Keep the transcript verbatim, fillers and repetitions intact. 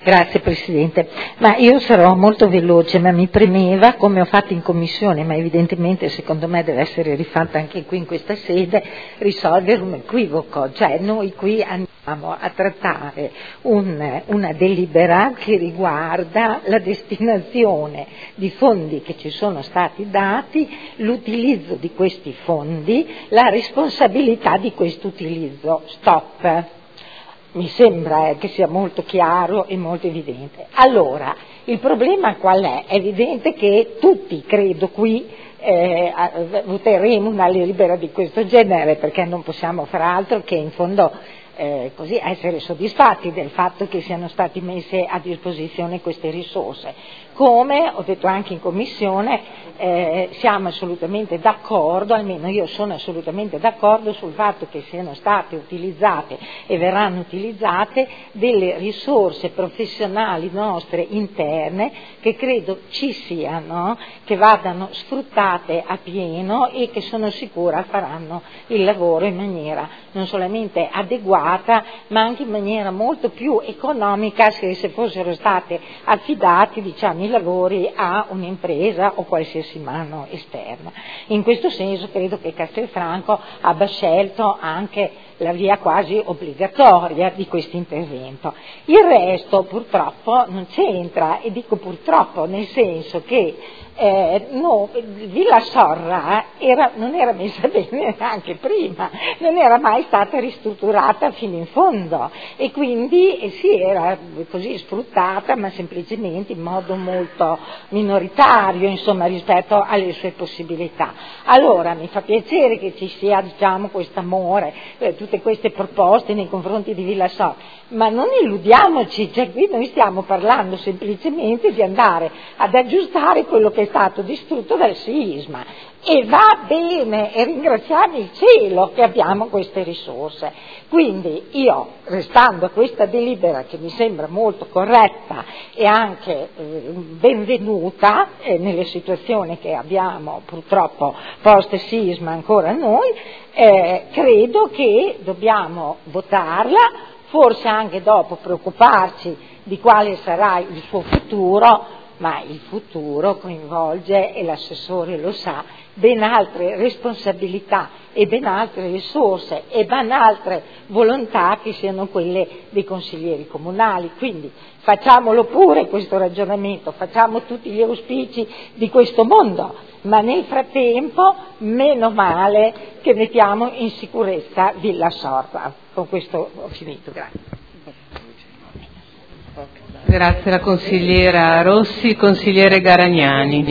Grazie Presidente, ma io sarò molto veloce, ma mi premeva, come ho fatto in Commissione, ma evidentemente secondo me deve essere rifatta anche qui in questa sede, risolvere un equivoco, cioè noi qui andiamo a trattare un, una delibera che riguarda la destinazione di fondi che ci sono stati dati, l'utilizzo di questi fondi, la responsabilità di questo utilizzo. Stop. Mi sembra eh, che sia molto chiaro e molto evidente. Allora, il problema qual è? È evidente che tutti, credo qui, eh, voteremo una delibera di questo genere, perché non possiamo fare altro che in fondo eh, così essere soddisfatti del fatto che siano state messe a disposizione queste risorse. Come ho detto anche in Commissione, eh, siamo assolutamente d'accordo, almeno io sono assolutamente d'accordo sul fatto che siano state utilizzate e verranno utilizzate delle risorse professionali nostre interne che credo ci siano, che vadano sfruttate a pieno e che sono sicura faranno il lavoro in maniera non solamente adeguata ma anche in maniera molto più economica se, se fossero state affidati, diciamo, i lavori a un'impresa o qualsiasi mano esterna. In questo senso credo che Castelfranco abbia scelto anche la via quasi obbligatoria di questo intervento. Il resto purtroppo non c'entra, e dico purtroppo nel senso che eh, no, Villa Sorra era, non era messa bene neanche prima, non era mai stata ristrutturata fino in fondo e quindi eh, sì, era così sfruttata ma semplicemente in modo molto minoritario, insomma, rispetto alle sue possibilità. Allora mi fa piacere che ci sia, diciamo, questo amore, eh, tutte queste proposte nei confronti di Villa Sorra, ma non illudiamoci, cioè qui noi stiamo parlando semplicemente di andare ad aggiustare quello che è stato distrutto dal sisma e va bene, e ringraziamo il cielo che abbiamo queste risorse. Quindi io, restando a questa delibera che mi sembra molto corretta e anche eh, benvenuta eh, nelle situazioni che abbiamo purtroppo post sisma ancora noi, eh, credo che dobbiamo votarla, forse anche dopo preoccuparci di quale sarà il suo futuro, ma il futuro coinvolge, e l'assessore lo sa, ben altre responsabilità e ben altre risorse e ben altre volontà che siano quelle dei consiglieri comunali. Quindi facciamolo pure questo ragionamento, facciamo tutti gli auspici di questo mondo, ma nel frattempo meno male che mettiamo in sicurezza Villa Sorra. Con questo ho finito, grazie. Grazie alla consigliera Rossi, consigliere Garagnani.